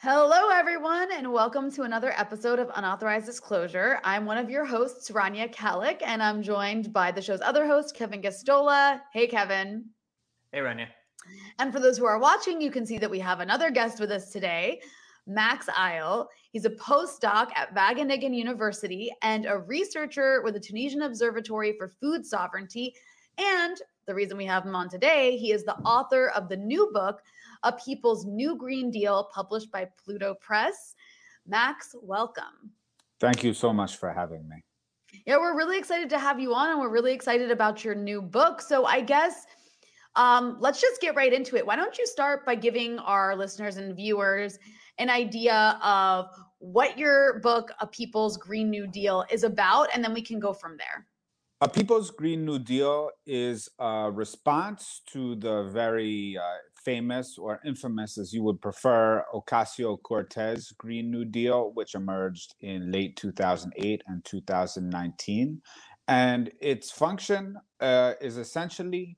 Hello, everyone, and welcome to another episode of Unauthorized Disclosure. I'm one of your hosts, Rania Kalik, and I'm joined by the show's other host, Kevin Gastola. Hey, Kevin. Hey, Rania. And for those who are watching, you can see that we have another guest with us today, Max Isle. He's a postdoc at Wageningen University and a researcher with the Tunisian Observatory for Food Sovereignty. And the reason we have him on today, he is the author of the new book, A People's New Green Deal, published by Pluto Press. Max, welcome. Thank you so much for having me. Yeah, we're really excited to have you on, and we're really excited about your new book. So I guess let's just get right into it. Why don't you start by giving our listeners and viewers an idea of what your book, A People's Green New Deal, is about, and then we can go from there. A People's Green New Deal is a response to the very famous or infamous, as you would prefer, Ocasio-Cortez Green New Deal, which emerged in late 2008 and 2019. And its function is essentially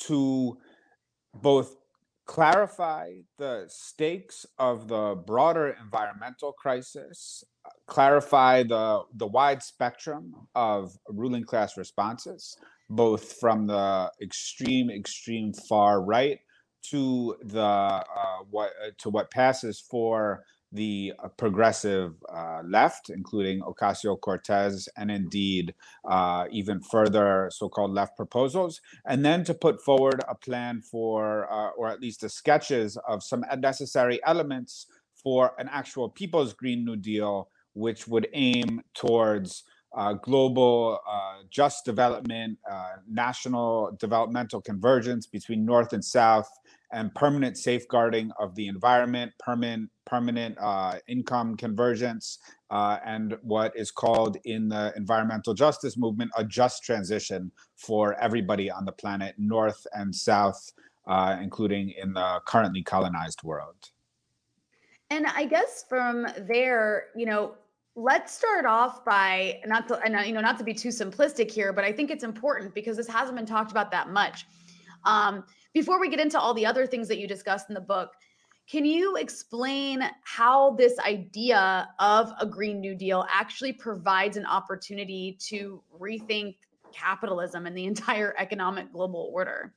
to both clarify the stakes of the broader environmental crisis, clarify the wide spectrum of ruling class responses, both from the extreme far right to the what passes for the progressive left, including Ocasio-Cortez, and indeed even further so-called left proposals, and then to put forward a plan for, or at least the sketches of some necessary elements for an actual People's Green New Deal, which would aim towards global just development, national developmental convergence between North and South, and permanent safeguarding of the environment, permanent income convergence, and what is called in the environmental justice movement a just transition for everybody on the planet, North and South, including in the currently colonized world. And I guess from there, let's start off by not to be too simplistic here, but I think it's important because this hasn't been talked about that much. Before we get into all the other things that you discussed in the book, can you explain how this idea of a Green New Deal actually provides an opportunity to rethink capitalism and the entire economic global order?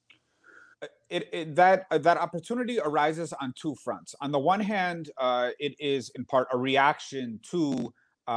That opportunity arises on two fronts. On the one hand, it is in part a reaction to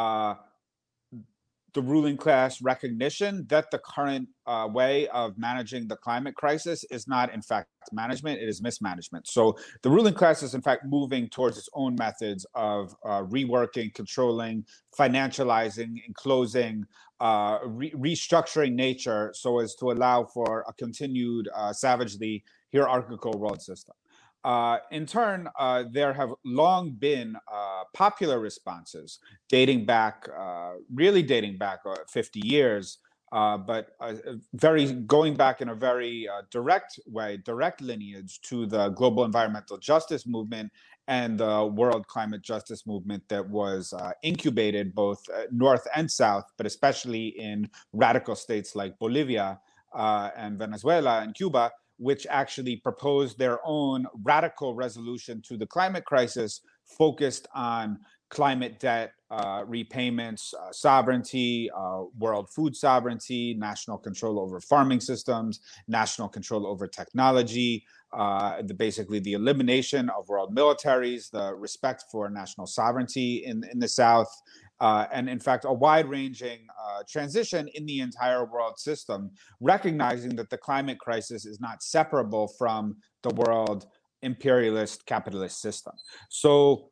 the ruling class recognition that the current way of managing the climate crisis is not, in fact, management, it is mismanagement. So the ruling class is, in fact, moving towards its own methods of reworking, controlling, financializing, enclosing, restructuring nature so as to allow for a continued savagely hierarchical world system. In turn, there have long been popular responses really dating back 50 years, but going back in a very direct lineage to the global environmental justice movement and the world climate justice movement that was incubated both North and South, but especially in radical states like Bolivia and Venezuela and Cuba, which actually proposed their own radical resolution to the climate crisis focused on climate debt repayments, sovereignty, world food sovereignty, national control over farming systems, national control over technology, basically the elimination of world militaries, the respect for national sovereignty in the South, and in fact, a wide-ranging transition in the entire world system, recognizing that the climate crisis is not separable from the world imperialist capitalist system. So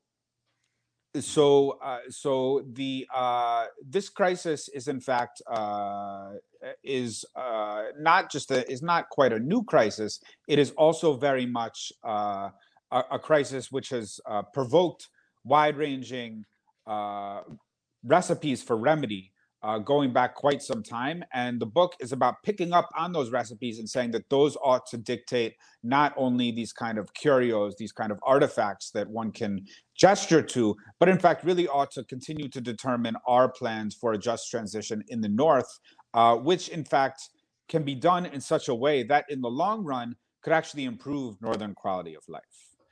this crisis is in fact is not quite a new crisis. It is also very much a crisis which has provoked wide-ranging recipes for remedy going back quite some time. And the book is about picking up on those recipes and saying that those ought to dictate not only these kind of curios, these kind of artifacts that one can gesture to, but in fact really ought to continue to determine our plans for a just transition in the North, which in fact can be done in such a way that in the long run could actually improve Northern quality of life.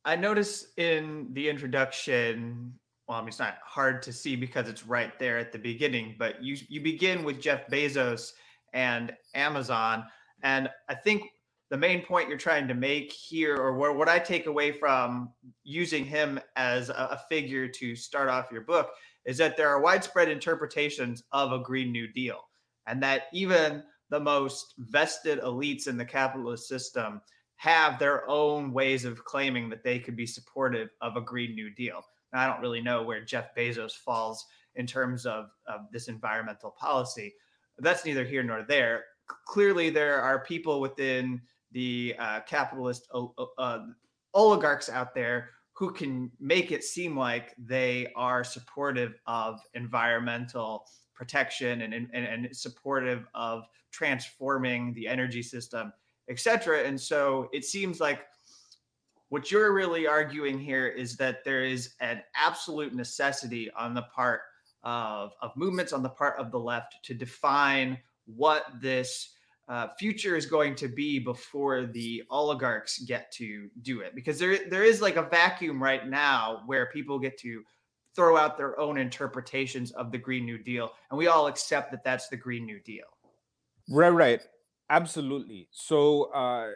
I notice in the introduction, well, I mean, it's not hard to see because it's right there at the beginning, but you begin with Jeff Bezos and Amazon, and I think the main point you're trying to make here, or what I take away from using him as a figure to start off your book, is that there are widespread interpretations of a Green New Deal, and that even the most vested elites in the capitalist system have their own ways of claiming that they could be supportive of a Green New Deal. Now, I don't really know where Jeff Bezos falls in terms of this environmental policy. That's neither here nor there. Clearly, there are people within the capitalist oligarchs out there who can make it seem like they are supportive of environmental protection and supportive of transforming the energy system, etc. And so it seems like what you're really arguing here is that there is an absolute necessity on the part of movements on the part of the left to define what this future is going to be before the oligarchs get to do it. Because there is like a vacuum right now where people get to throw out their own interpretations of the Green New Deal, and we all accept that that's the Green New Deal. Right, right. Absolutely. So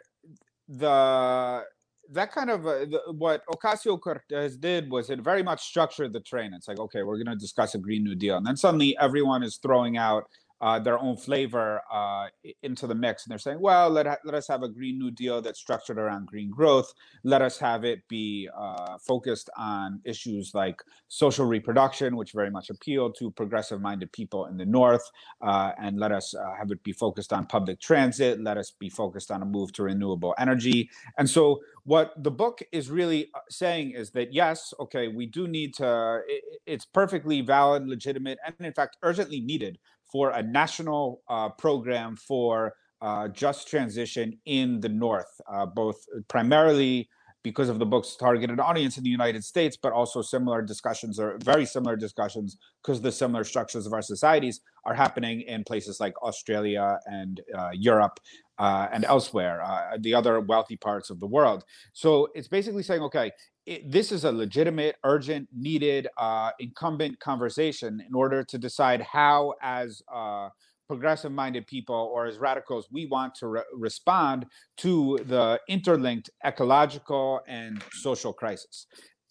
the that kind of what Ocasio Cortez did was it very much structured the train. It's like, okay, we're going to discuss a Green New Deal, and then suddenly everyone is throwing out their own flavor into the mix, and they're saying, well, let us have a Green New Deal that's structured around green growth. Let us have it be focused on issues like social reproduction, which very much appeal to progressive-minded people in the North, and let us have it be focused on public transit. Let us be focused on a move to renewable energy. And so what the book is really saying is that, yes, okay, we do need to, it's perfectly valid, legitimate, and in fact, urgently needed for a national program for just transition in the North, both primarily because of the book's targeted audience in the United States, but also similar discussions or very similar discussions because the similar structures of our societies are happening in places like Australia and Europe and elsewhere, the other wealthy parts of the world. So it's basically saying, okay, this is a legitimate, urgent, needed, incumbent conversation in order to decide how, as progressive minded people or as radicals, we want to respond to the interlinked ecological and social crisis.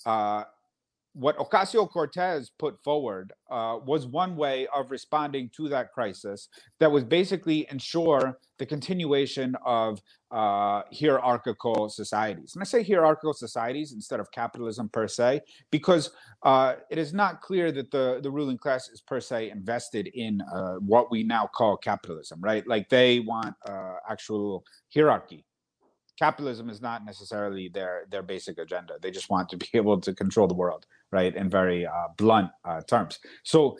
What Ocasio Cortez put forward was one way of responding to that crisis that was basically ensure the continuation of hierarchical societies. And I say hierarchical societies instead of capitalism per se, because it is not clear that the ruling class is per se invested in what we now call capitalism, right? Like they want actual hierarchy. Capitalism is not necessarily their basic agenda. They just want to be able to control the world, right? In very blunt terms. So,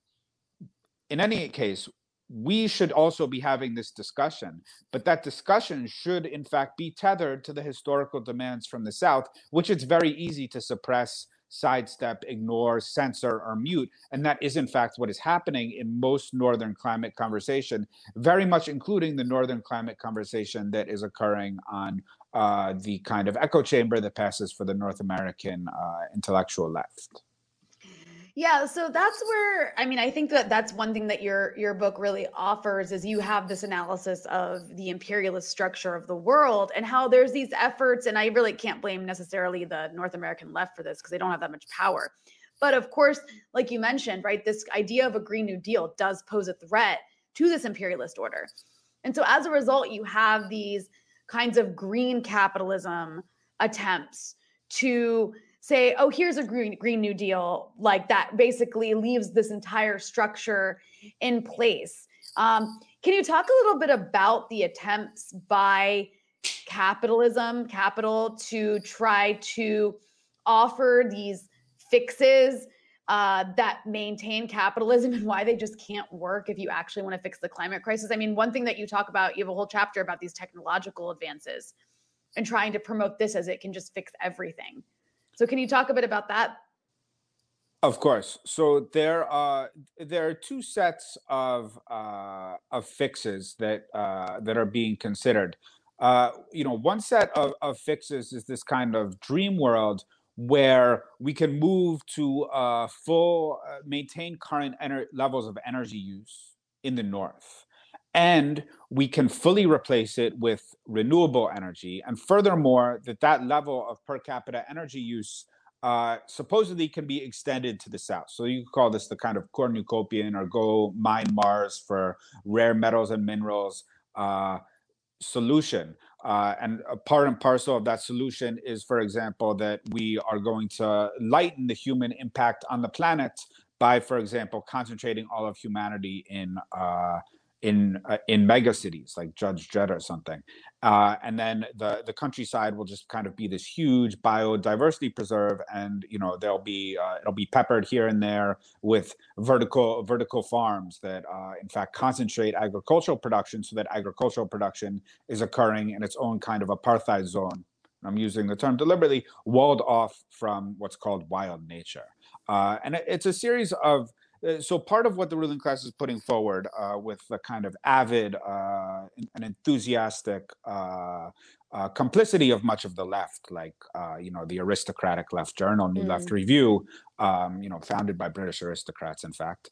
in any case, we should also be having this discussion, but that discussion should, in fact, be tethered to the historical demands from the South, which it's very easy to suppress, sidestep, ignore, censor, or mute. And that is, in fact, what is happening in most Northern climate conversation, very much including the Northern climate conversation that is occurring on the kind of echo chamber that passes for the North American intellectual left. Yeah, so that's where I mean, I think that that's one thing that your book really offers is you have this analysis of the imperialist structure of the world and how there's these efforts, and I really can't blame necessarily the North American left for this because they don't have that much power. But of course, like you mentioned, right, this idea of a Green New Deal does pose a threat to this imperialist order. And so as a result, you have these kinds of green capitalism attempts to say, oh, here's a green New Deal, like that basically leaves this entire structure in place. Can you talk a little bit about the attempts by capital, to try to offer these fixes that maintain capitalism and why they just can't work if you actually want to fix the climate crisis? I mean, one thing that you talk about, you have a whole chapter about these technological advances and trying to promote this as it can just fix everything. So can you talk a bit about that? Of course. So there are two sets of fixes that that are being considered. One set of fixes is this kind of dream world where we can move to full maintain current levels of energy use in the north, and we can fully replace it with renewable energy. And furthermore, that level of per capita energy use supposedly can be extended to the south. So you could call this the kind of cornucopian or go mine Mars for rare metals and minerals solution. And a part and parcel of that solution is, for example, that we are going to lighten the human impact on the planet by, for example, concentrating all of humanity in mega cities like Judge Dredd or something, and then the countryside will just kind of be this huge biodiversity preserve, and there'll be it'll be peppered here and there with vertical farms that in fact concentrate agricultural production, so that agricultural production is occurring in its own kind of apartheid zone. I'm using the term deliberately, walled off from what's called wild nature, and it's a series of so part of what the ruling class is putting forward with the kind of avid and enthusiastic complicity of much of the left, like the aristocratic left journal, New Left Review, founded by British aristocrats, in fact,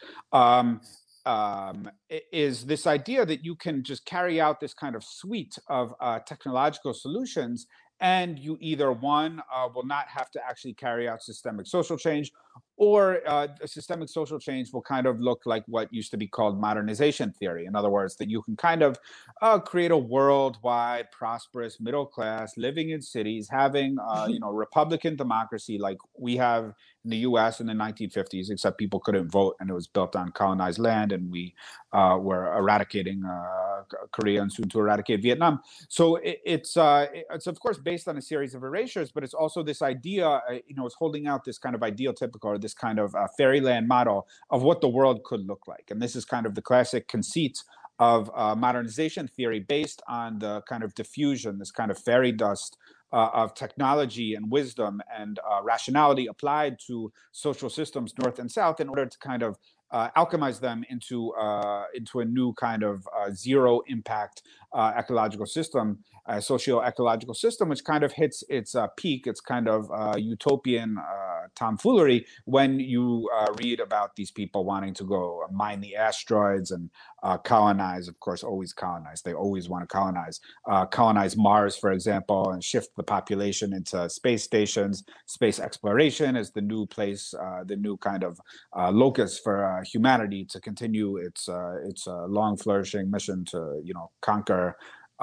is this idea that you can just carry out this kind of suite of technological solutions, and you either one will not have to actually carry out systemic social change, or systemic social change will kind of look like what used to be called modernization theory. In other words, that you can kind of create a worldwide prosperous middle class living in cities, having Republican democracy like we have in the U.S. in the 1950s, except people couldn't vote, and it was built on colonized land, and we were eradicating Korea and soon to eradicate Vietnam. So it's of course based on a series of erasures, but it's also this idea, it's holding out this kind of ideal typical, or this kind of fairyland model of what the world could look like. And this is kind of the classic conceit of modernization theory, based on the kind of diffusion, this kind of fairy dust of technology and wisdom and rationality applied to social systems, north and south, in order to kind of alchemize them into a new kind of zero impact ecological system, socio-ecological system, which kind of hits its peak, its kind of utopian tomfoolery, when you read about these people wanting to go mine the asteroids and colonize, of course, always colonize. They always want to colonize Mars, for example, and shift the population into space stations. Space exploration is the new place, the new kind of locus for humanity to continue its long flourishing mission to conquer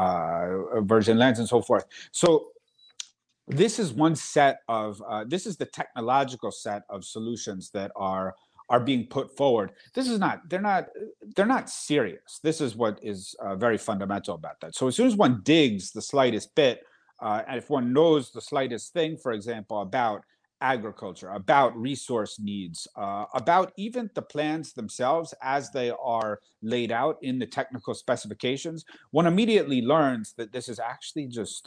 virgin lands and so forth. So this is one set of this is the technological set of solutions that are being put forward. They're not serious. This is what is very fundamental about that. So as soon as one digs the slightest bit, and if one knows the slightest thing, for example, about agriculture, about resource needs, about even the plans themselves as they are laid out in the technical specifications, one immediately learns that this is actually just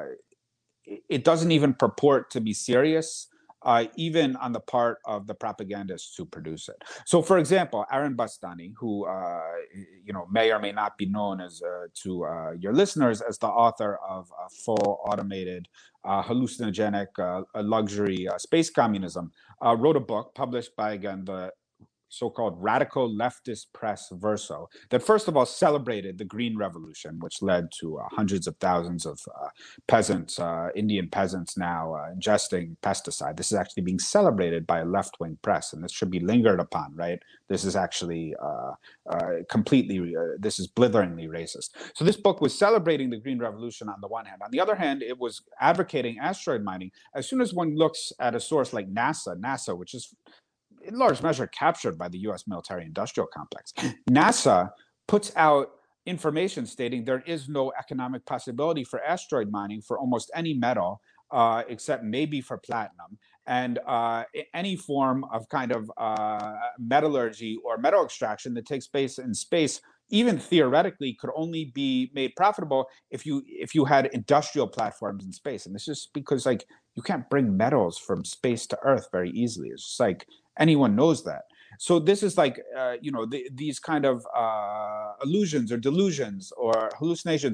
it doesn't even purport to be serious, even on the part of the propagandists who produce it. So, for example, Aaron Bastani, who may or may not be known as to your listeners as the author of Full Automated Hallucinogenic Luxury Space Communism, wrote a book published by, again, the so-called radical leftist press Verso, that first of all celebrated the Green Revolution, which led to hundreds of thousands of peasants, Indian peasants, now ingesting pesticide. This is actually being celebrated by a left-wing press, and this should be lingered upon, right? This is actually completely, this is blitheringly racist. So this book was celebrating the Green Revolution on the one hand. On the other hand, it was advocating asteroid mining. As soon as one looks at a source like NASA, which is in large measure captured by the US military-industrial complex, NASA puts out information stating there is no economic possibility for asteroid mining for almost any metal, except maybe for platinum. And any form of kind of metallurgy or metal extraction that takes place in space, even theoretically, could only be made profitable if you had industrial platforms in space. And this is because, like, you can't bring metals from space to Earth very easily. It's just like anyone knows that. So this is like, these kind of illusions or delusions or hallucinations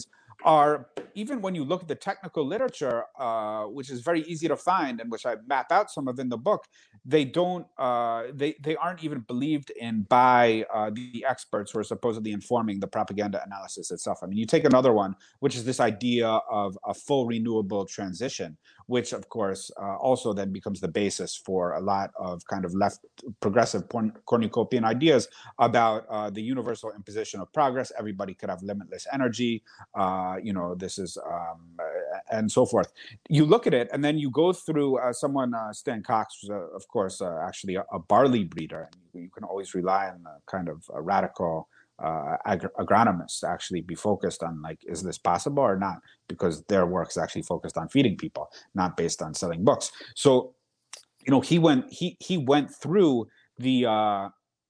are, even when you look at the technical literature, which is very easy to find and which I map out some of in the book, they don't they aren't even believed in by the experts who are supposedly informing the propaganda analysis itself. I mean, you take another one, which is this idea of a full renewable transition, which of course also then becomes the basis for a lot of kind of left progressive cornucopian ideas about the universal imposition of progress. Everybody could have limitless energy. This is and so forth. You look at it, and then you go through Stan Cox, was, of course, actually a barley breeder. And you can always rely on a kind of a radical agronomists to actually be focused on, like, is this possible or not? Because their work is actually focused on feeding people, not based on selling books. So, he went through the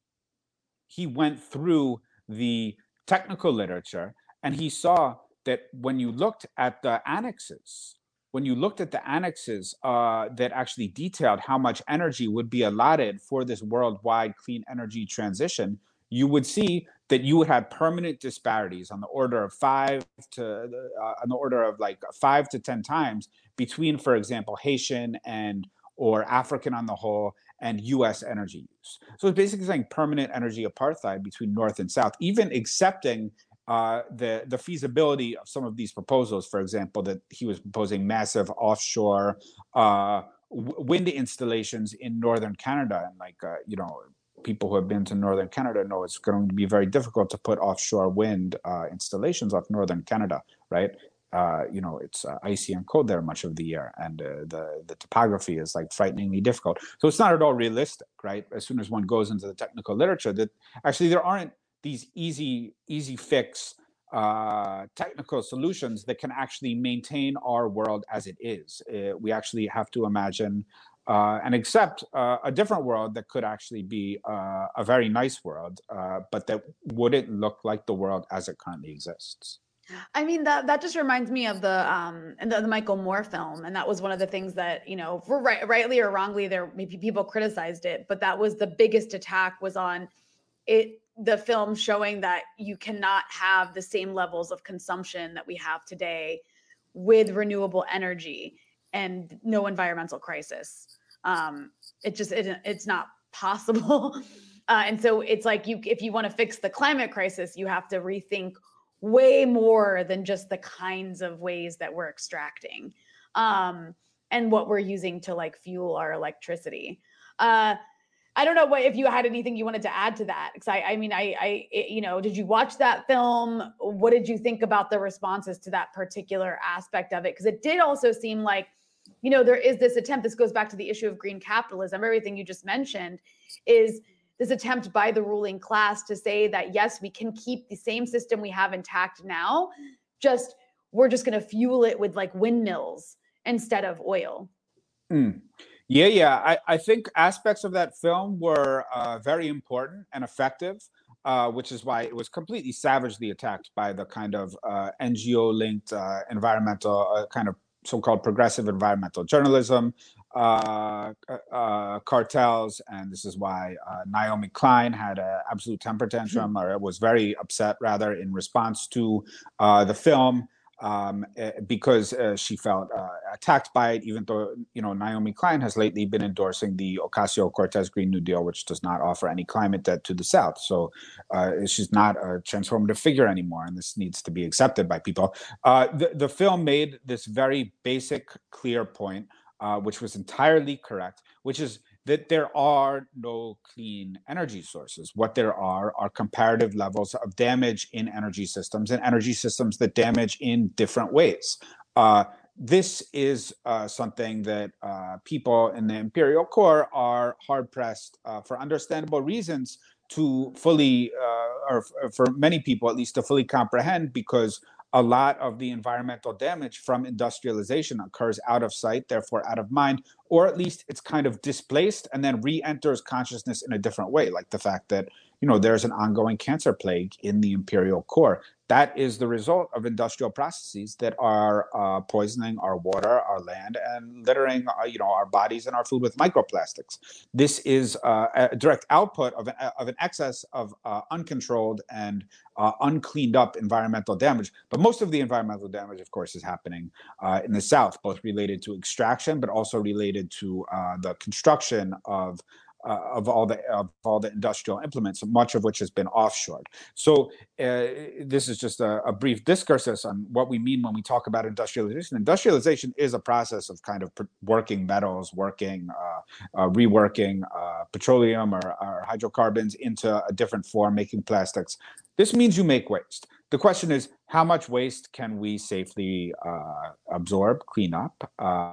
technical literature, and he saw that when you looked at the annexes, that actually detailed how much energy would be allotted for this worldwide clean energy transition, you would see that you would have permanent disparities on the order of 5 to 10 times between, for example, Haitian and or African on the whole and U.S. energy use. So it's basically saying permanent energy apartheid between North and South, even accepting the feasibility of some of these proposals. For example, that he was proposing massive offshore wind installations in northern Canada, and people who have been to northern Canada know it's going to be very difficult to put offshore wind installations off northern Canada, right? It's icy and cold there much of the year, and the topography is like frighteningly difficult. So it's not at all realistic, right? As soon as one goes into the technical literature, that actually there aren't these easy fix technical solutions that can actually maintain our world as it is. We actually have to imagine and accept a different world that could actually be a very nice world, but that wouldn't look like the world as it currently exists. I mean, that just reminds me of the Michael Moore film, and that was one of the things that, for rightly or wrongly, there maybe people criticized it, but that was the biggest attack, was on it, the film showing that you cannot have the same levels of consumption that we have today with renewable energy and no environmental crisis. It's not possible. And so it's like, if you want to fix the climate crisis, you have to rethink way more than just the kinds of ways that we're extracting and what we're using to like fuel our electricity. I don't know if you had anything you wanted to add to that. Because did you watch that film? What did you think about the responses to that particular aspect of it? Because it did also seem like, there is this attempt. This goes back to the issue of green capitalism. Everything you just mentioned is this attempt by the ruling class to say that, yes, we can keep the same system we have intact now, we're just going to fuel it with like windmills instead of oil. Yeah. I think aspects of that film were very important and effective, which is why it was completely savagely attacked by the kind of NGO-linked environmental kind of so-called progressive environmental journalism cartels. And this is why Naomi Klein had an absolute temper tantrum, or was very upset rather, in response to the film. Because she felt attacked by it, even though Naomi Klein has lately been endorsing the Ocasio-Cortez Green New Deal, which does not offer any climate debt to the South. So she's not a transformative figure anymore, and this needs to be accepted by people. The film made this very basic, clear point, which was entirely correct, which is that there are no clean energy sources. What there are comparative levels of damage in energy systems, and energy systems that damage in different ways. This is something that people in the imperial core are hard-pressed, for understandable reasons, to fully, or for many people at least, to fully comprehend, because a lot of the environmental damage from industrialization occurs out of sight, therefore out of mind, or at least it's kind of displaced and then re-enters consciousness in a different way, like the fact that there's an ongoing cancer plague in the imperial core That is the result of industrial processes that are poisoning our water, our land, and littering, our bodies and our food with microplastics. This is a direct output of an excess of uncontrolled and uncleaned up environmental damage. But most of the environmental damage, of course, is happening in the South, both related to extraction, but also related to the construction of all the industrial implements, much of which has been offshored. So this is just a brief discursus on what we mean when we talk about industrialization. Industrialization is a process of kind of working metals, reworking petroleum or hydrocarbons into a different form, making plastics. This means you make waste. The question is, how much waste can we safely absorb, clean up,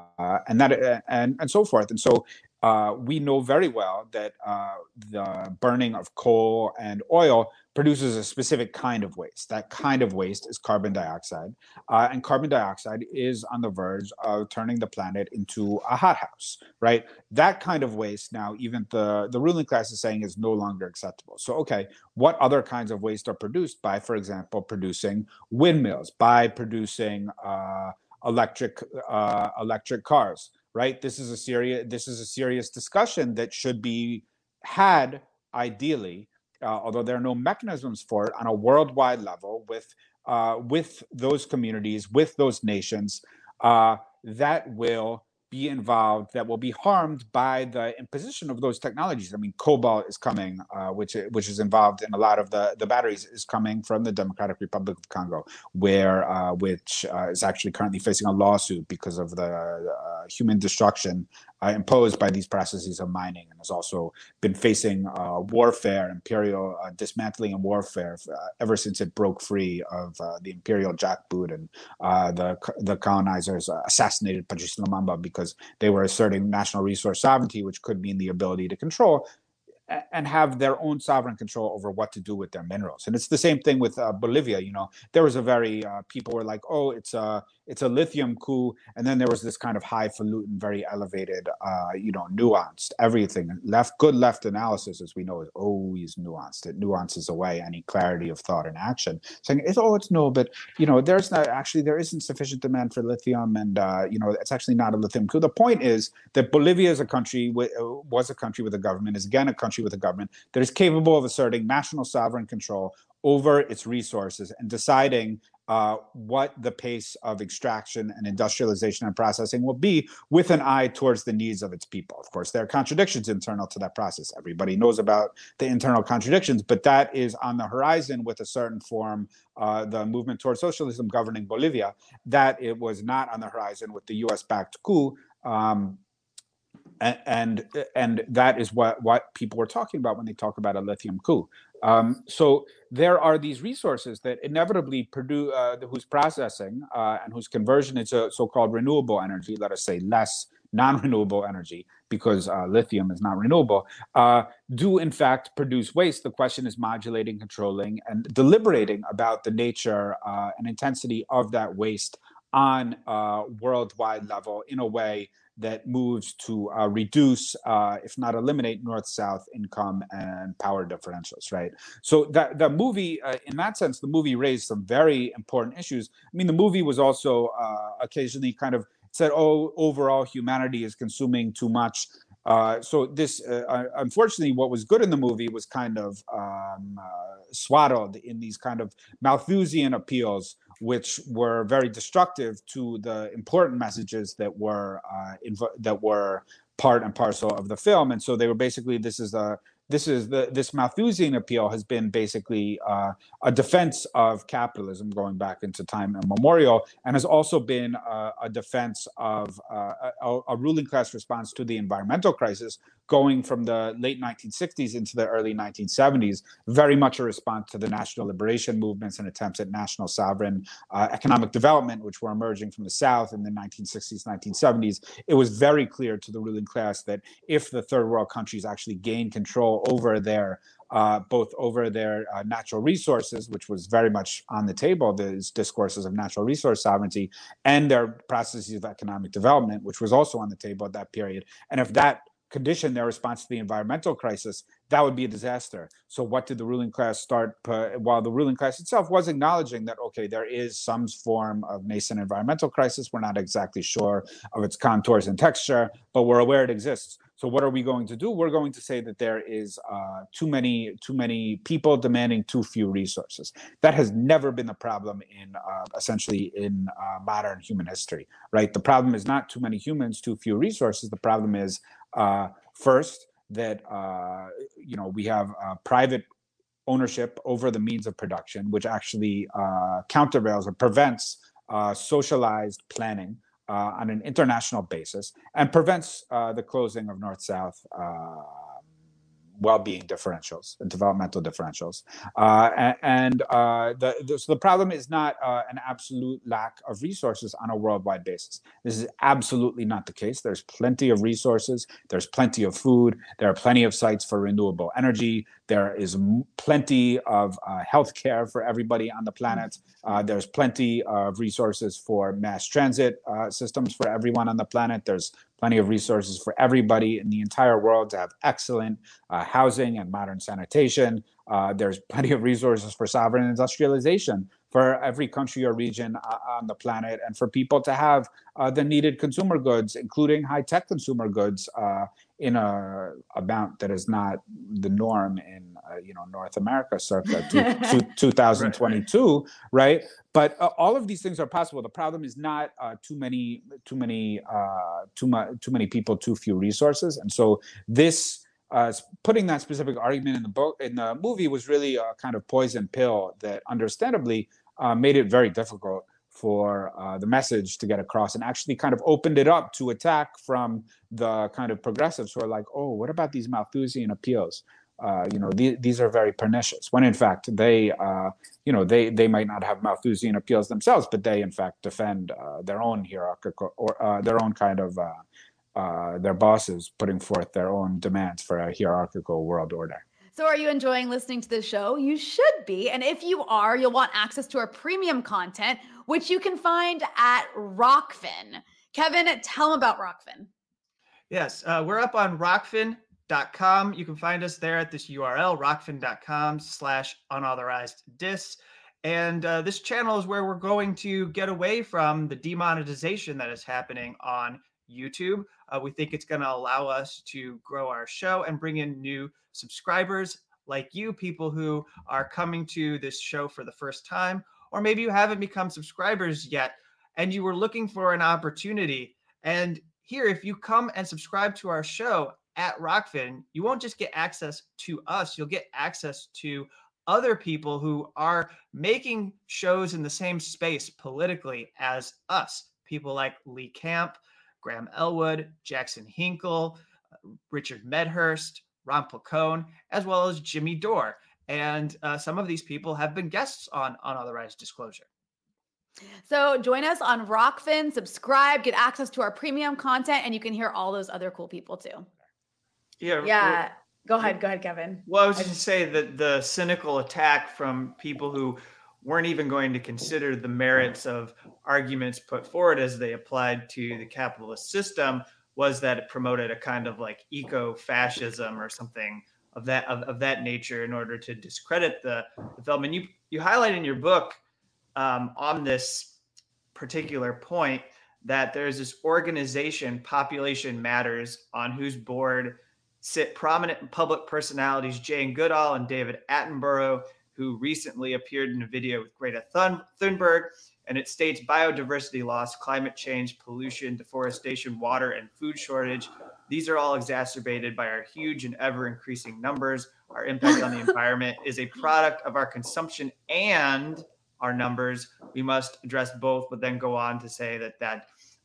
and so forth? And so we know very well that the burning of coal and oil produces a specific kind of waste. That kind of waste is carbon dioxide. And carbon dioxide is on the verge of turning the planet into a hothouse, right? That kind of waste now, even the ruling class is saying is no longer acceptable. So, okay, what other kinds of waste are produced by, for example, producing windmills, by producing electric cars? Right. This is a serious discussion that should be had ideally, although there are no mechanisms for it on a worldwide level with those communities, with those nations that will be involved, that will be harmed by the imposition of those technologies. I mean, cobalt is coming, which is involved in a lot of the batteries, is coming from the Democratic Republic of Congo, which is actually currently facing a lawsuit because of the human destruction imposed by these processes of mining, and has also been facing warfare, imperial dismantling and warfare ever since it broke free of the imperial jackboot, and the colonizers assassinated Patrice Lumumba because they were asserting national resource sovereignty, which could mean the ability to control and have their own sovereign control over what to do with their minerals. And it's the same thing with Bolivia. There was a very people were like, oh, it's a lithium coup, and then there was this kind of highfalutin, very elevated, nuanced everything. Good left analysis, as we know, is always nuanced. It nuances away any clarity of thought and action, saying it's no, but there isn't sufficient demand for lithium, and it's actually not a lithium coup. The point is that Bolivia is was a country with a government, is again a country with a government that is capable of asserting national sovereign control over its resources and deciding what the pace of extraction and industrialization and processing will be, with an eye towards the needs of its people. Of course, there are contradictions internal to that process. Everybody knows about the internal contradictions, but that is on the horizon with a certain form, the movement towards socialism governing Bolivia, that it was not on the horizon with the US-backed coup. And that is what people were talking about when they talk about a lithium coup. So there are these resources that inevitably produce, whose processing and whose conversion into so-called renewable energy, let us say less non-renewable energy, because lithium is not renewable, do in fact produce waste. The question is modulating, controlling, and deliberating about the nature and intensity of that waste on a worldwide level in a way that moves to reduce, if not eliminate, north-south income and power differentials, right? So the movie, in that sense, the movie raised some very important issues. I mean, the movie was also occasionally kind of said, oh, overall humanity is consuming too much. So this, unfortunately, what was good in the movie was kind of swaddled in these kind of Malthusian appeals, which were very destructive to the important messages that were part and parcel of the film. And so they were basically, this Malthusian appeal has been basically a defense of capitalism going back into time immemorial, and has also been a defense of a ruling class response to the environmental crisis going from the late 1960s into the early 1970s, very much a response to the national liberation movements and attempts at national sovereign economic development, which were emerging from the South in the 1960s, 1970s. It was very clear to the ruling class that if the third world countries actually gained control over their both over their natural resources, which was very much on the table, these discourses of natural resource sovereignty, and their processes of economic development, which was also on the table at that period. And if that condition their response to the environmental crisis, that would be a disaster. So what did the ruling class start? While the ruling class itself was acknowledging that, okay, there is some form of nascent environmental crisis. We're not exactly sure of its contours and texture, but we're aware it exists. So what are we going to do? We're going to say that there is too many people demanding too few resources. That has never been the problem in essentially in modern human history, right? The problem is not too many humans, too few resources. The problem is first that we have private ownership over the means of production, which actually countervails or prevents socialized planning on an international basis, and prevents the closing of North-South well-being differentials, developmental differentials. So the problem is not an absolute lack of resources on a worldwide basis. This is absolutely not the case. There's plenty of resources. There's plenty of food. There are plenty of sites for renewable energy. There is plenty of healthcare for everybody on the planet. There's plenty of resources for mass transit systems for everyone on the planet. There's plenty of resources for everybody in the entire world to have excellent housing and modern sanitation. There's plenty of resources for sovereign industrialization for every country or region on the planet, and for people to have the needed consumer goods, including high-tech consumer goods, in a amount that is not the norm in North America circa 2022, right? But all of these things are possible. The problem is not too many people, too few resources, and so this. Putting that specific argument in the movie was really a kind of poison pill that, understandably, made it very difficult for the message to get across, and actually kind of opened it up to attack from the kind of progressives who are like, oh, what about these Malthusian appeals? These are very pernicious. When in fact they might not have Malthusian appeals themselves, but they in fact defend their own hierarchical or their own kind of their bosses putting forth their own demands for a hierarchical world order. So are you enjoying listening to this show? You should be. And if you are, you'll want access to our premium content, which you can find at Rokfin. Kevin, tell them about Rokfin. Yes, we're up on Rokfin.com. You can find us there at this URL, Rokfin.com/unauthorized dis. And this channel is where we're going to get away from the demonetization that is happening on YouTube. We think it's going to allow us to grow our show and bring in new subscribers like you, people who are coming to this show for the first time, or maybe you haven't become subscribers yet and you were looking for an opportunity. And here, if you come and subscribe to our show at Rokfin, you won't just get access to us, you'll get access to other people who are making shows in the same space politically as us. People like Lee Camp, Graham Elwood, Jackson Hinkle, Richard Medhurst, Ron Placone, as well as Jimmy Dore. And some of these people have been guests on Unauthorized Disclosure. So join us on Rokfin, subscribe, get access to our premium content, and you can hear all those other cool people too. Yeah. Go ahead, Kevin. Well, I was just to say that the cynical attack from people who weren't even going to consider the merits of arguments put forward as they applied to the capitalist system was that it promoted a kind of like eco-fascism or something of that nature in order to discredit the film. And you highlight in your book on this particular point that there's this organization, Population Matters, on whose board sit prominent public personalities Jane Goodall and David Attenborough, who recently appeared in a video with Greta Thunberg. And it states biodiversity loss, climate change, pollution, deforestation, water, and food shortage. These are all exacerbated by our huge and ever increasing numbers. Our impact on the environment is a product of our consumption and our numbers. We must address both, but then go on to say that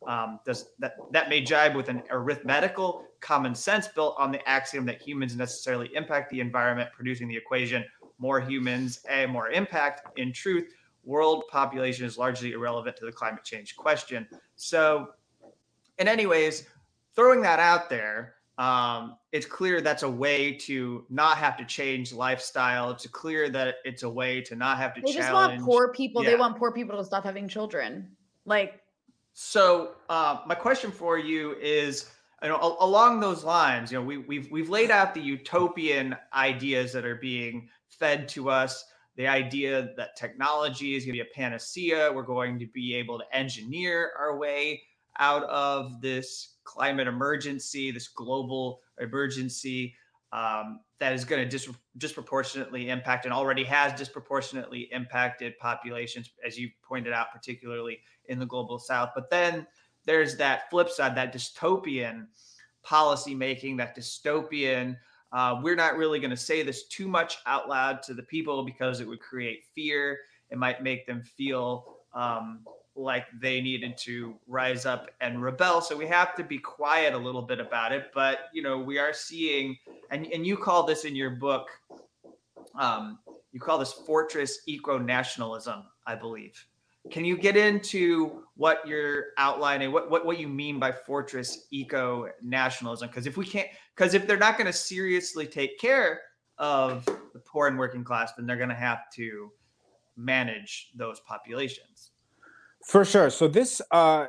may jibe with an arithmetical common sense built on the axiom that humans necessarily impact the environment, producing the equation more humans and more impact. In truth, world population is largely irrelevant to the climate change question. So, in any ways, throwing that out there, it's clear that's a way to not have to change lifestyle. It's clear that it's a way to not have to challenge. They just want poor people. Yeah. They want poor people to stop having children. So my question for you is, along those lines, we've laid out the utopian ideas that are being fed to us. The idea that technology is going to be a panacea. We're going to be able to engineer our way out of this climate emergency, this global emergency that is going to disproportionately impact and already has disproportionately impacted populations, as you pointed out, particularly in the global south. But then there's that flip side, that dystopian policy making, that dystopian. We're not really going to say this too much out loud to the people because it would create fear. It might make them feel like they needed to rise up and rebel. So we have to be quiet a little bit about it. But, we are seeing, and you call this in your book, you call this fortress eco-nationalism, I believe. Can you get into what you're outlining, what you mean by fortress eco-nationalism? Because if they're not going to seriously take care of the poor and working class, then they're going to have to manage those populations. For sure. So this,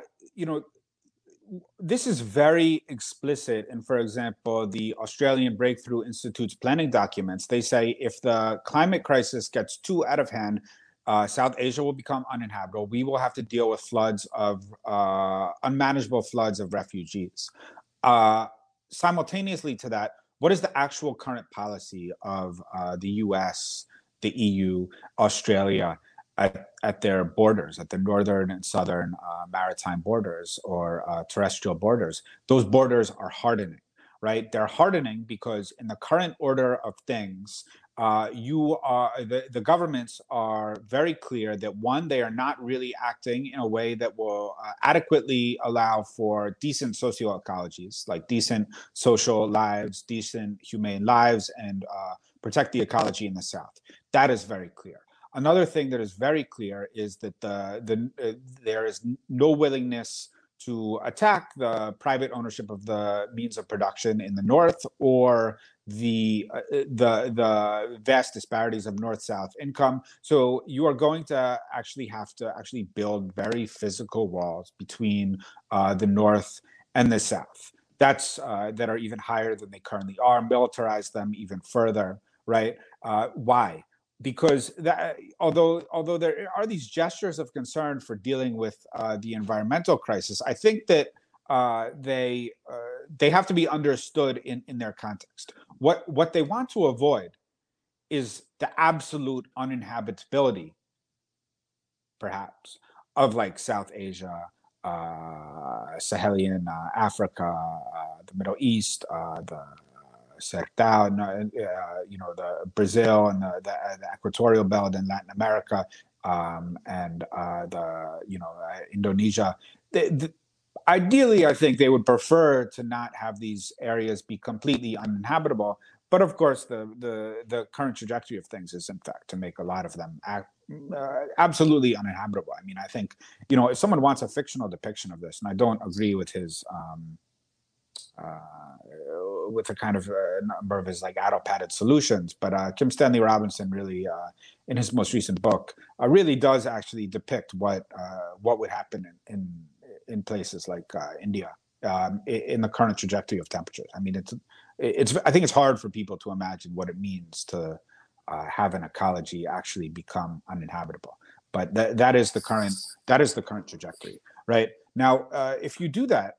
this is very explicit in, for example, the Australian Breakthrough Institute's planning documents. They say if the climate crisis gets too out of hand, South Asia will become uninhabitable. We will have to deal with floods of unmanageable floods of refugees. Simultaneously to that, what is the actual current policy of the US, the EU, Australia at their borders, at the northern and southern maritime borders or terrestrial borders? Those borders are hardening, right? They're hardening because in the current order of things, the governments are very clear that, one, they are not really acting in a way that will adequately allow for decent socio-ecologies, like decent social lives, decent humane lives, and protect the ecology in the South. That is very clear. Another thing that is very clear is that there is no willingness to attack the private ownership of the means of production in the North, or the vast disparities of North-South income. So you are going to have to build very physical walls between the North and the South. That are even higher than they currently are. Militarize them even further, right? Why? Because although there are these gestures of concern for dealing with the environmental crisis, I think that they have to be understood in their context. What they want to avoid is the absolute uninhabitability, perhaps, of like South Asia, Sahelian Africa, the Middle East, the Sertao, the Brazil and the equatorial belt in Latin America, and Indonesia. Ideally, I think they would prefer to not have these areas be completely uninhabitable. But of course, the current trajectory of things is, in fact, to make a lot of them absolutely uninhabitable. I mean, I think, if someone wants a fictional depiction of this, and I don't agree with his with a kind of number of his like addle-padded solutions, but Kim Stanley Robinson really, in his most recent book, really does actually depict what would happen in places like India in the current trajectory of temperatures. I mean, I think it's hard for people to imagine what it means to have an ecology actually become uninhabitable. But that is the current trajectory, right? Now, if you do that,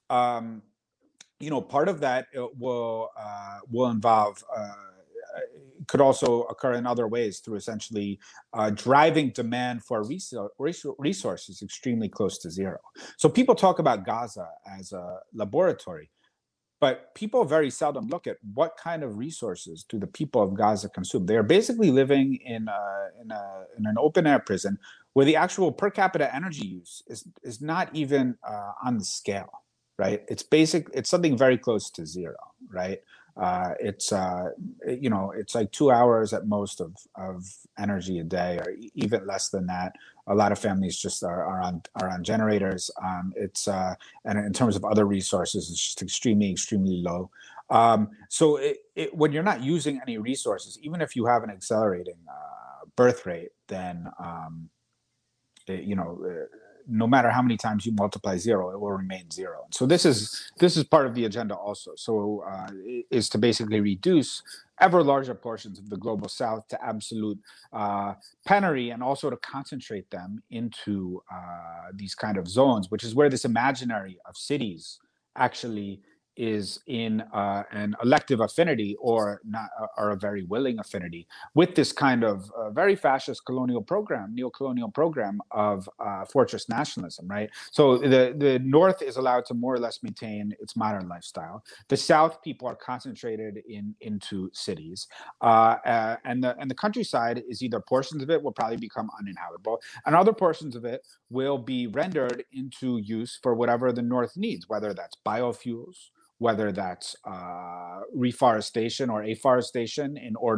part of that will involve, could also occur in other ways through essentially driving demand for resources extremely close to zero. So people talk about Gaza as a laboratory, but people very seldom look at what kind of resources do the people of Gaza consume. They are basically living in an open air prison where the actual per capita energy use is not even on the scale. Right, it's something very close to zero. Right, it's like 2 hours at most of energy a day, or even less than that. A lot of families just are on generators. And in terms of other resources, it's just extremely low. So when you're not using any resources, even if you have an accelerating birth rate, then no matter how many times you multiply zero, it will remain zero. So this is part of the agenda also. So is to basically reduce ever larger portions of the global south to absolute penury, and also to concentrate them into these kind of zones, which is where this imaginary of cities actually is in an elective affinity, or not, or a very willing affinity with this kind of very fascist colonial program, neo-colonial program of fortress nationalism, right? So the North is allowed to more or less maintain its modern lifestyle. The South, people are concentrated into cities, and the countryside is either portions of it will probably become uninhabitable, and other portions of it will be rendered into use for whatever the North needs, whether that's biofuels, whether that's reforestation or afforestation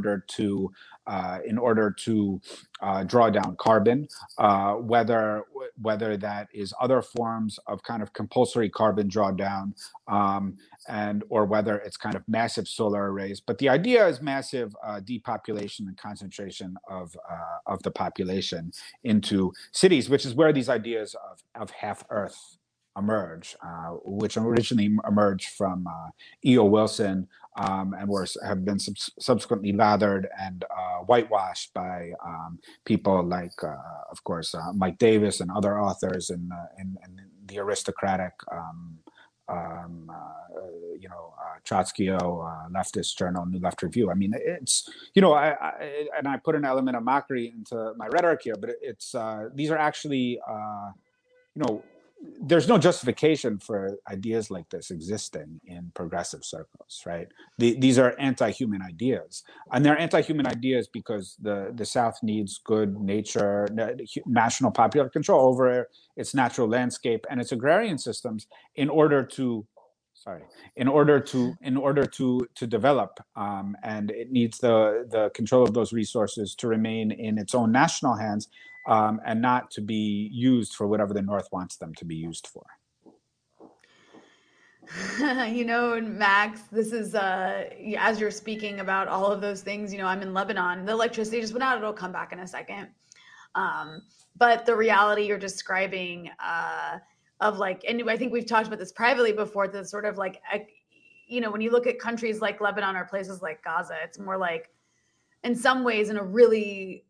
in order to draw down carbon, whether that is other forms of kind of compulsory carbon drawdown, and or whether it's kind of massive solar arrays. But the idea is massive depopulation and concentration of the population into cities, which is where these ideas of half Earth emerge, which originally emerged from E.O. Wilson, and have been subsequently lathered and whitewashed by people like, of course, Mike Davis and other authors in the aristocratic, Trotskyist leftist journal, New Left Review. I mean, it's, I put an element of mockery into my rhetoric here, but it's these are actually, there's no justification for ideas like this existing in progressive circles, right? These are anti-human ideas, and they're anti-human ideas because the South needs good nature, national popular control over its natural landscape and its agrarian systems in order to develop, and it needs the control of those resources to remain in its own national hands, and not to be used for whatever the North wants them to be used for. Max, this is as you're speaking about all of those things, I'm in Lebanon. The electricity just went out. It'll come back in a second. But the reality you're describing of like, and I think we've talked about this privately before, the sort of like, when you look at countries like Lebanon or places like Gaza, it's more like, in some ways, in a really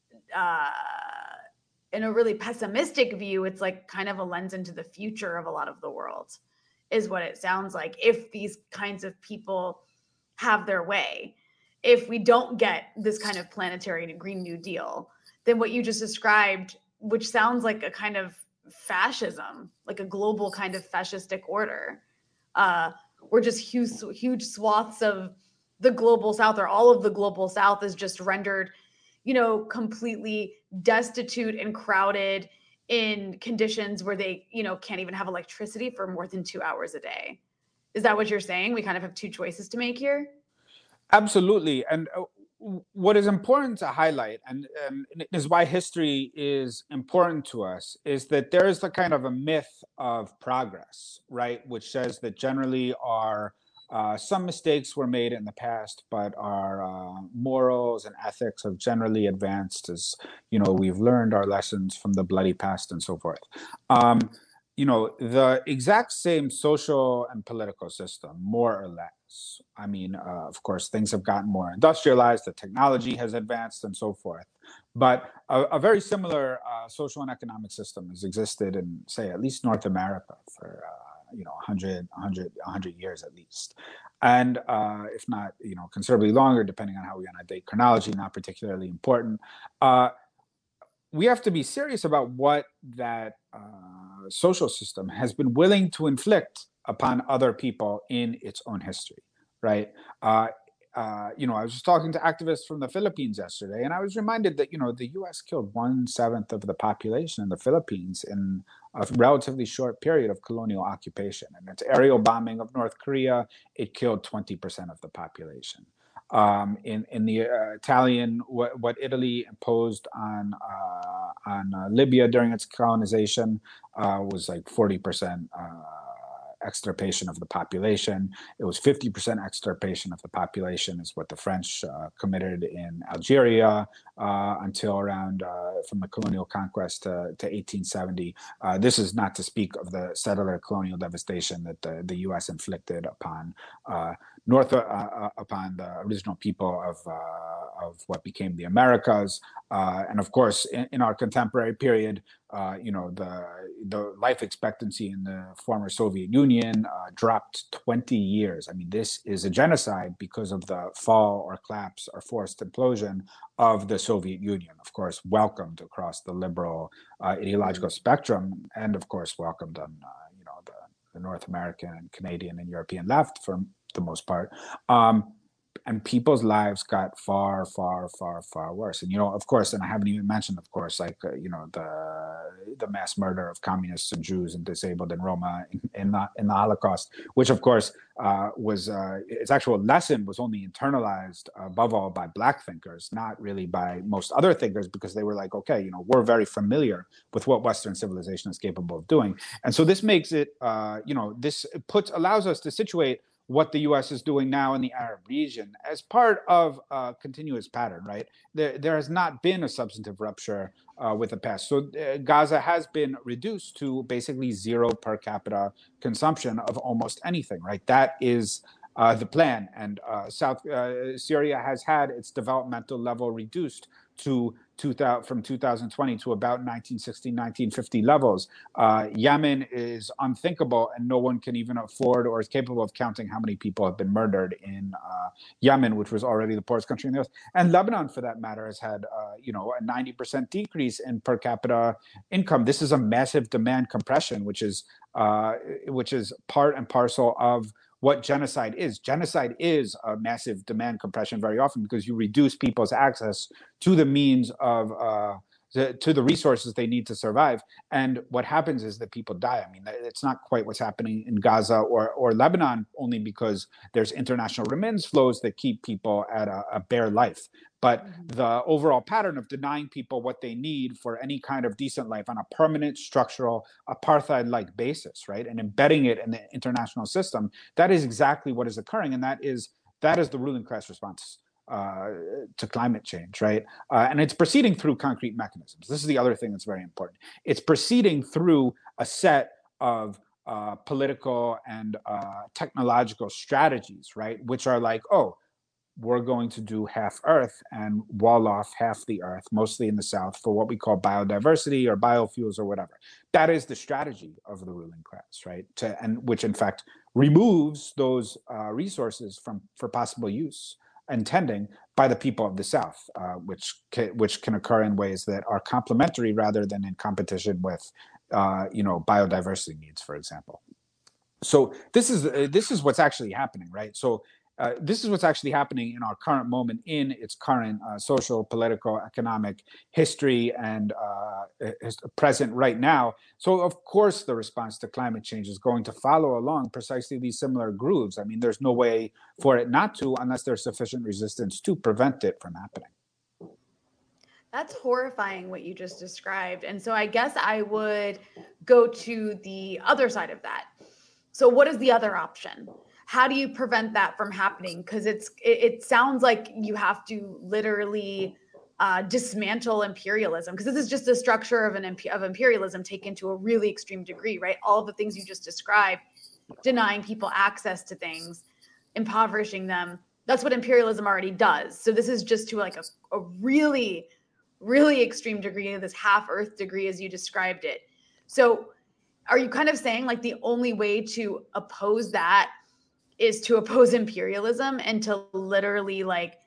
pessimistic view, it's like kind of a lens into the future of a lot of the world, is what it sounds like, if these kinds of people have their way. If we don't get this kind of planetary Green New Deal, then what you just described, which sounds like a kind of fascism, like a global kind of fascistic order, where just huge swaths of the global South, or all of the global South, is just rendered, completely destitute and crowded in conditions where they, can't even have electricity for more than 2 hours a day. Is that what you're saying? We kind of have two choices to make here? Absolutely. And what is important to highlight, and is why history is important to us, is that there is a kind of a myth of progress, right? Which says that generally some mistakes were made in the past, but our morals and ethics have generally advanced as, we've learned our lessons from the bloody past and so forth. The exact same social and political system, more or less. I mean, of course, things have gotten more industrialized, the technology has advanced and so forth. But a very similar social and economic system has existed in, say, at least North America for 100 years at least. And if not, considerably longer, depending on how we want to date chronology, not particularly important. We have to be serious about what that social system has been willing to inflict upon other people in its own history, right? I was just talking to activists from the Philippines yesterday, and I was reminded that, the U.S. killed 1/7 of the population in the Philippines in a relatively short period of colonial occupation. And its aerial bombing of North Korea, it killed 20% of the population. In the Italian, what Italy imposed on Libya during its colonization was like 40% extirpation of the population. It was 50% extirpation of the population is what the French committed in Algeria until around from the colonial conquest to 1870. This is not to speak of the settler colonial devastation that the U.S. inflicted upon upon the original people of what became the Americas, and of course, in our contemporary period, the life expectancy in the former Soviet Union dropped 20 years. I mean, this is a genocide because of the fall or collapse or forced implosion of the Soviet Union. Of course, welcomed across the liberal ideological spectrum, and of course, welcomed on the North American and Canadian and European left for the most part. And people's lives got far, far, far, far worse. And of course, and I haven't even mentioned, of course, like the mass murder of communists and Jews and disabled in Roma in the Holocaust, which of course was its actual lesson was only internalized above all by Black thinkers, not really by most other thinkers, because they were like, okay, we're very familiar with what Western civilization is capable of doing, and so this makes it, allows us to situate what the U.S. is doing now in the Arab region as part of a continuous pattern, right? There has not been a substantive rupture with the past. So Gaza has been reduced to basically zero per capita consumption of almost anything, right? That is the plan. And Syria has had its developmental level reduced to from 2020 to about 1960, 1950 levels. Yemen is unthinkable, and no one can even afford or is capable of counting how many people have been murdered in Yemen, which was already the poorest country in the earth. And Lebanon, for that matter, has had a 90% decrease in per capita income. This is a massive demand compression, which is part and parcel of what genocide is. Genocide is a massive demand compression very often because you reduce people's access to the means of to the resources they need to survive. And what happens is that people die. I mean, it's not quite what's happening in Gaza or Lebanon, only because there's international remittance flows that keep people at a bare life. But the overall pattern of denying people what they need for any kind of decent life on a permanent, structural, apartheid-like basis, right, and embedding it in the international system, that is exactly what is occurring, and that is the ruling class response to climate change, right? And it's proceeding through concrete mechanisms. This is the other thing that's very important. It's proceeding through a set of political and technological strategies, right, which are like, oh, we're going to do half Earth and wall off half the Earth, mostly in the South, for what we call biodiversity or biofuels or whatever. That is the strategy of the ruling class, right? And which, in fact, removes those resources for possible use intending by the people of the South, which can occur in ways that are complementary rather than in competition with, biodiversity needs, for example. So this is what's actually happening, right? So this is what's actually happening in our current moment in its current social, political, economic history and present right now. So, of course, the response to climate change is going to follow along precisely these similar grooves. I mean, there's no way for it not to unless there's sufficient resistance to prevent it from happening. That's horrifying what you just described. And so I guess I would go to the other side of that. So what is the other option? How do you prevent that from happening? Because it sounds like you have to literally dismantle imperialism, because this is just a structure of imperialism taken to a really extreme degree, right? All of the things you just described, denying people access to things, impoverishing them. That's what imperialism already does. So this is just to like a really, really extreme degree, this half Earth degree as you described it. So are you kind of saying like the only way to oppose that is to oppose imperialism and to literally like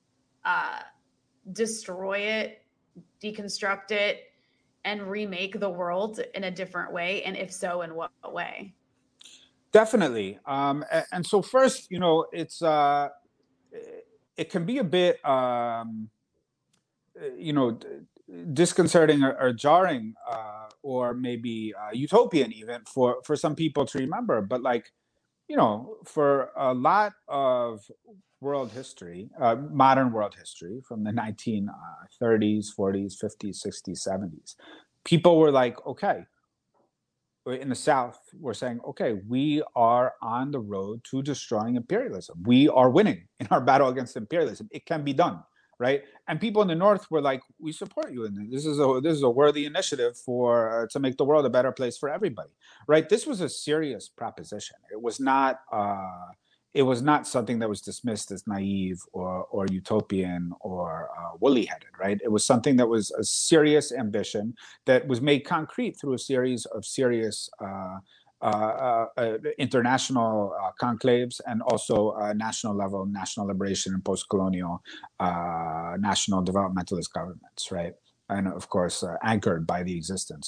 destroy it, deconstruct it, and remake the world in a different way? And if so, in what way? Definitely. And so first, it's it can be a bit disconcerting or jarring, or maybe utopian even for some people to remember. But like, for a lot of world history, modern world history from the 1930s, 40s, 50s, 60s, 70s, people were like, okay, in the South were saying, okay, we are on the road to destroying imperialism. We are winning in our battle against imperialism. It can be done, right? And people in the North were like, we support you, and this is a worthy initiative for to make the world a better place for everybody, right? This was a serious proposition. It was not something that was dismissed as naive or utopian or woolly-headed, right? It was something that was a serious ambition that was made concrete through a series of serious international conclaves and also national level, national liberation and post-colonial national developmentalist governments, right? And of course, anchored by the existence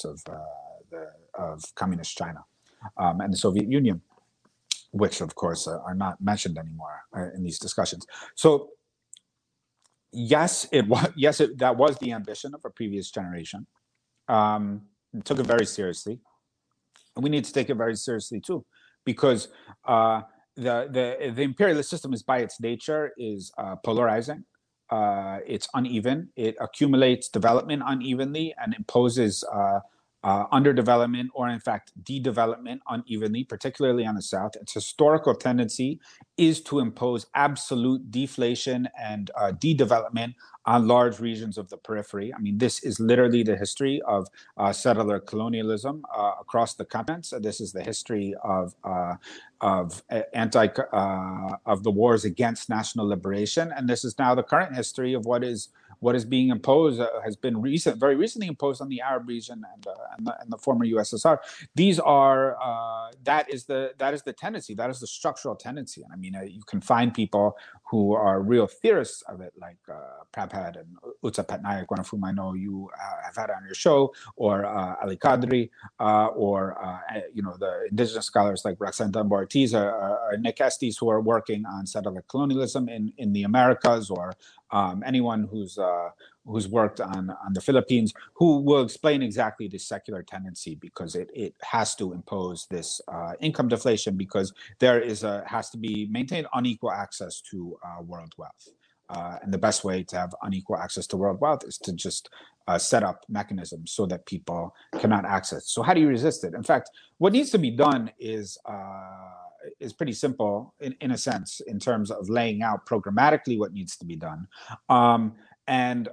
of communist China and the Soviet Union, which of course are not mentioned anymore in these discussions. So yes, that was the ambition of a previous generation. Took it very seriously, and we need to take it very seriously too, because the imperialist system is by its nature is polarizing. It's uneven. It accumulates development unevenly and imposes underdevelopment or, in fact, de-development unevenly, particularly on the South. Its historical tendency is to impose absolute deflation and de-development on large regions of the periphery. I mean, this is literally the history of settler colonialism across the continents. This is the history of the wars against national liberation, and this is now the current history of what is being imposed, has been very recently imposed on the Arab region and the former USSR. These are that is the tendency, that is the structural tendency. And I mean, you can find people who are real theorists of it, like Prabhat and Utsa Patnaik, one of whom I know you have had on your show, or Ali Qadri, or the indigenous scholars like Roxanne Dunbar Ortiz or Nick Estes, who are working on settler colonialism in the Americas, or anyone who's worked on the Philippines, who will explain exactly this secular tendency, because it has to impose this income deflation, because there has to be maintained unequal access to world wealth. And the best way to have unequal access to world wealth is to just set up mechanisms so that people cannot access. So how do you resist it? In fact, what needs to be done is pretty simple in a sense, in terms of laying out programmatically what needs to be done. And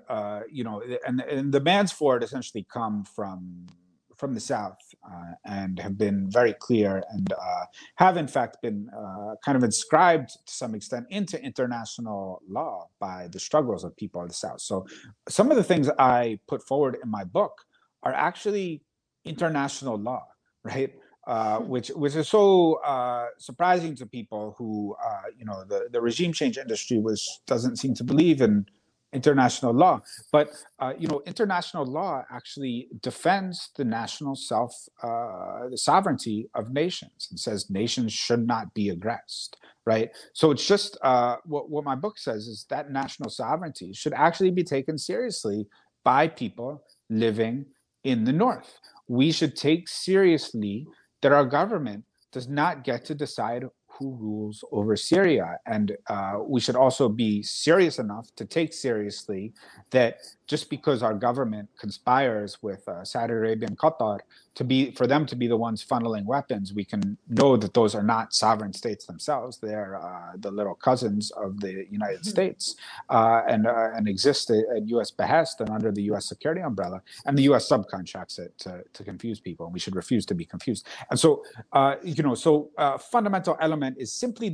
demands for it essentially come from the South and have been very clear, and have in fact been kind of inscribed to some extent into international law by the struggles of people of the South. So some of the things I put forward in my book are actually international law, right? Which is so surprising to people who, the regime change industry doesn't seem to believe in international law. But, international law actually defends the national the sovereignty of nations, and says nations should not be aggressed, right? So it's just, what my book says is that national sovereignty should actually be taken seriously by people living in the North. We should take seriously that our government does not get to decide who rules over Syria. And we should also be serious enough to take seriously that just because our government conspires with Saudi Arabia and Qatar for them to be the ones funneling weapons, we can know that those are not sovereign states themselves. They're the little cousins of the United States, and exist at U.S. behest and under the U.S. security umbrella. And the U.S. subcontracts it to confuse people, and we should refuse to be confused. And so, fundamental element is simply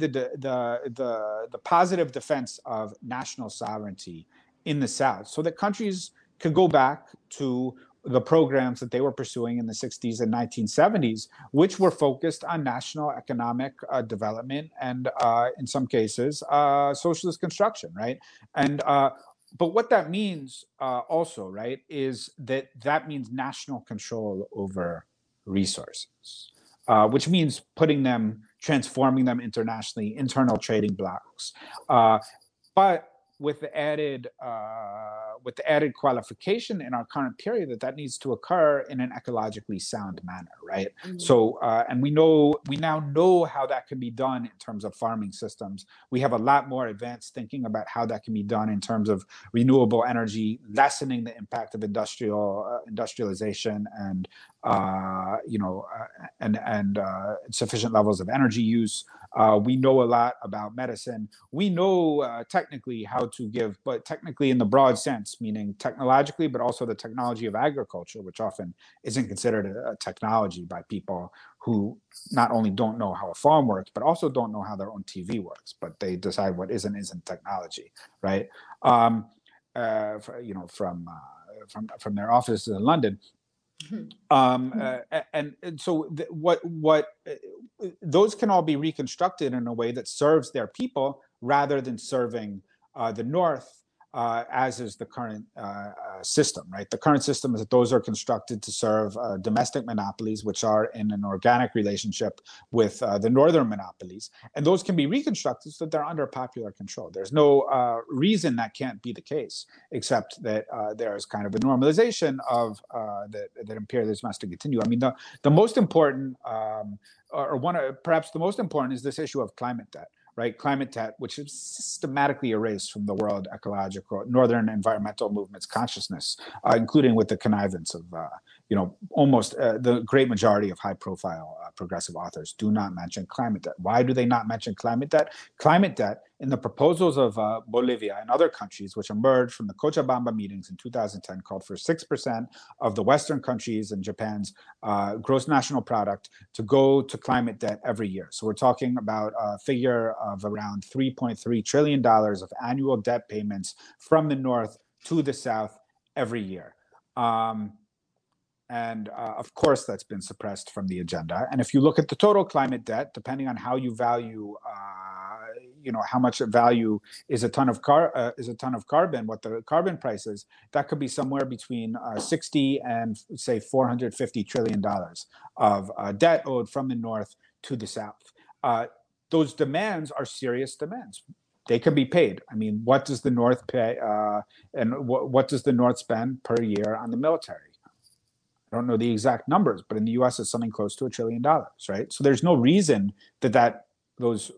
the positive defense of national sovereignty in the South, so that countries could go back to the programs that they were pursuing in the 60s and 1970s, which were focused on national economic development and, in some cases, socialist construction, right? And but what that means also, right, is that means national control over resources, which means transforming them internationally, internal trading blocks. But with the added qualification in our current period that needs to occur in an ecologically sound manner, right? Mm-hmm. So, and we now know how that can be done in terms of farming systems. We have a lot more advanced thinking about how that can be done in terms of renewable energy, lessening the impact of industrialization and and sufficient levels of energy use. We know a lot about medicine. We know technically how to give, but technically in the broad sense, meaning technologically, but also the technology of agriculture, which often isn't considered a technology by people who not only don't know how a farm works, but also don't know how their own TV works, but they decide what is and isn't technology, right? From their offices in London. And so those can all be reconstructed in a way that serves their people rather than serving the North, as is the current system, right? The current system is that those are constructed to serve domestic monopolies, which are in an organic relationship with the northern monopolies. And those can be reconstructed so that they're under popular control. There's no reason that can't be the case, except that there is kind of a normalization of that imperialism has to continue. I mean, the most important, perhaps the most important, is this issue of climate debt. Right, climate debt, which is systematically erased from the world ecological, northern environmental movements consciousness, including with the connivance of, almost the great majority of high-profile progressive authors do not mention climate debt. Why do they not mention climate debt? Climate debt, in the proposals of Bolivia and other countries, which emerged from the Cochabamba meetings in 2010, called for 6% of the Western countries and Japan's gross national product to go to climate debt every year. So we're talking about a figure of around $3.3 trillion of annual debt payments from the North to the South every year. Of course, that's been suppressed from the agenda. And if you look at the total climate debt, depending on how you value, how much value is a ton of carbon, what the carbon price is, that could be somewhere between 60 and say $450 trillion of debt owed from the North to the South. Those demands are serious demands. They can be paid. I mean, what does the North pay, and what does the North spend per year on the military? I don't know the exact numbers, but in the U.S. it's something close to $1 trillion, right? So there's no reason that those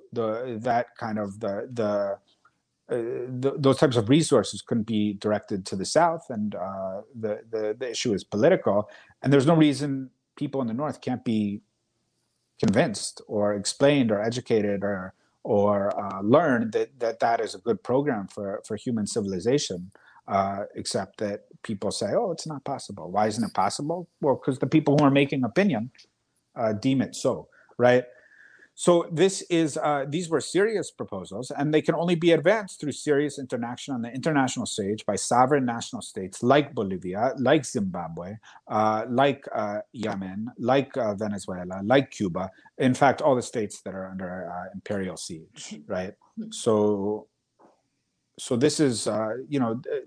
types of resources couldn't be directed to the South, and the issue is political, and there's no reason people in the North can't be convinced or explained or educated or learn that is a good program for human civilization. Except that people say, oh, it's not possible. Why isn't it possible? Well, because the people who are making opinion deem it so, right? So these were serious proposals, and they can only be advanced through serious interaction on the international stage by sovereign national states like Bolivia, like Zimbabwe, like Yemen, like Venezuela, like Cuba. In fact, all the states that are under imperial siege, right? So this is, in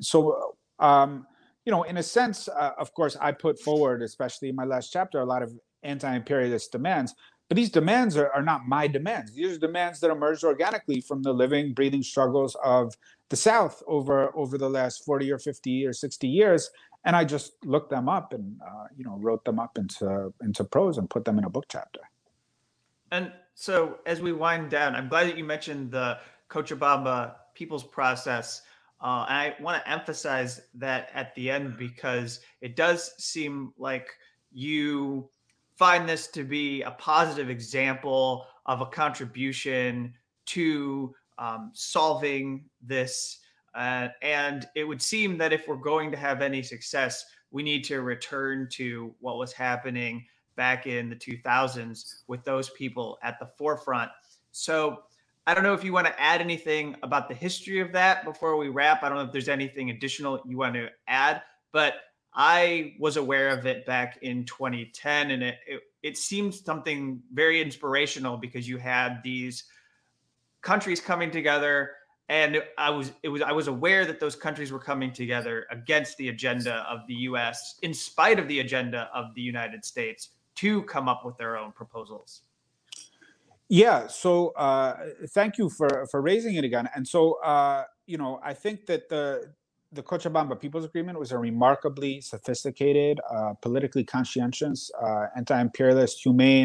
a sense, of course, I put forward, especially in my last chapter, a lot of anti-imperialist demands. But these demands are not my demands. These are demands that emerged organically from the living, breathing struggles of the South over the last 40 or 50 or 60 years. And I just looked them up and, wrote them up into prose and put them in a book chapter. And so as we wind down, I'm glad that you mentioned the Cochabamba People's Process. And I want to emphasize that at the end, because it does seem like you find this to be a positive example of a contribution to solving this. And it would seem that if we're going to have any success, we need to return to what was happening back in the 2000s with those people at the forefront. So I don't know if you want to add anything about the history of that before we wrap. I don't know if there's anything additional you want to add, but I was aware of it back in 2010, and it seemed something very inspirational because you had these countries coming together, and I was aware that those countries were coming together against the agenda of the U.S., in spite of the agenda of the United States, to come up with their own proposals. Yeah. So thank you for raising it again. And so I think that the Cochabamba People's Agreement was a remarkably sophisticated, politically conscientious, anti-imperialist, humane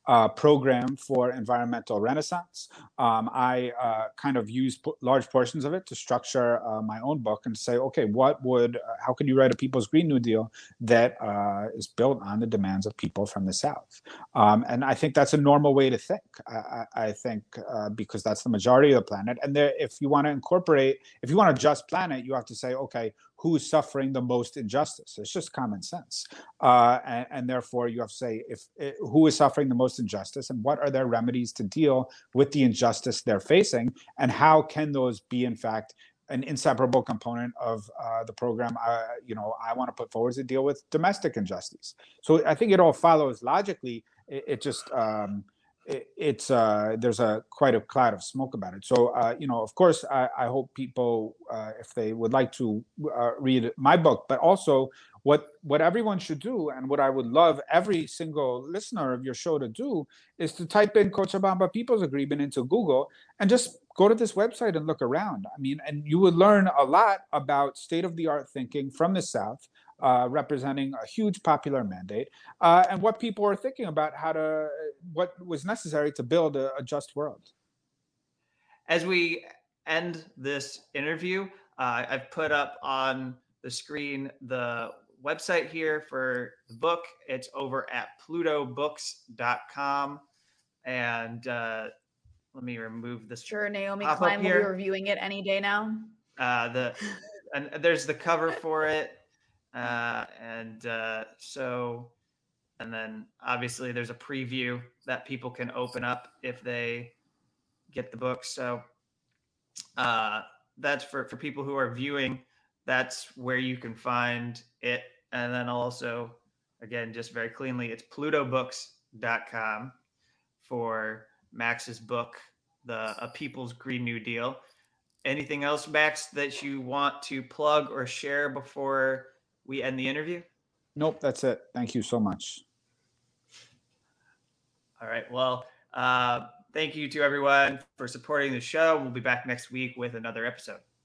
program for environmental renaissance. I kind of use large portions of it to structure my own book and say, okay, how can you write a People's Green New Deal that is built on the demands of people from the South? And I think that's a normal way to think. I think because that's the majority of the planet. And if you want a just planet, you have to say, okay, who's suffering the most injustice? It's just common sense. And therefore, you have to say who is suffering the most injustice and what are their remedies to deal with the injustice they're facing, and how can those be, in fact, an inseparable component of the program I want to put forward to deal with domestic injustice. So I think it all follows logically. It just there's quite a cloud of smoke about it. So of course, I hope people, if they would like to read my book, but also what everyone should do, and what I would love every single listener of your show to do, is to type in Cochabamba People's Agreement into Google and just go to this website and look around. I mean, and you would learn a lot about state-of-the-art thinking from the South, representing a huge popular mandate, and what people are thinking about what was necessary to build a just world. As we end this interview, I've put up on the screen the website here for the book. It's over at plutobooks.com. And let me remove this. Sure, Naomi Klein will be reviewing it any day now. And there's the cover for it. And then obviously there's a preview that people can open up if they get the book. So that's for people who are viewing. That's where you can find it. And then also, again, just very cleanly, it's plutobooks.com for Max's book, A People's Green New Deal. Anything else, Max, that you want to plug or share before we end the interview? Nope, that's it. Thank you so much. All right. Well, thank you to everyone for supporting the show. We'll be back next week with another episode.